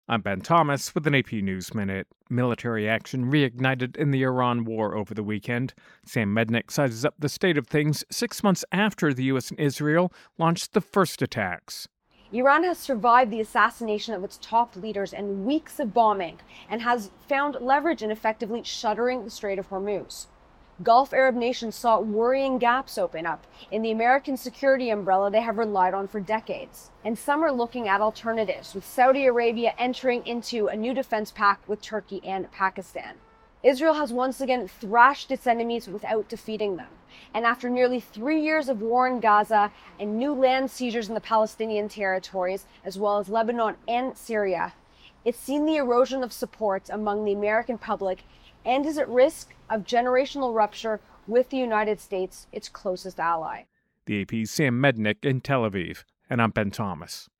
I'm Ben Thomas with an AP News Minute. Military action reignited in the Iran war over the weekend. Sam Mednick sizes up the state of things 6 months after the U.S. and Israel launched the first attacks. Iran has survived the assassination of its top leaders and weeks of bombing and has found leverage in effectively shuttering the Strait of Hormuz. Gulf Arab nations saw worrying gaps open up in the American security umbrella they have relied on for decades. And some are looking at alternatives, with Saudi Arabia entering into a new defense pact with Turkey and Pakistan. Israel has once again thrashed its enemies without defeating them. And after nearly 3 years of war in Gaza and new land seizures in the Palestinian territories, as well as Lebanon and Syria, it's seen the erosion of support among the American public and is at risk of generational rupture with the United States, its closest ally. The AP's Sam Mednick in Tel Aviv, and I'm Ben Thomas.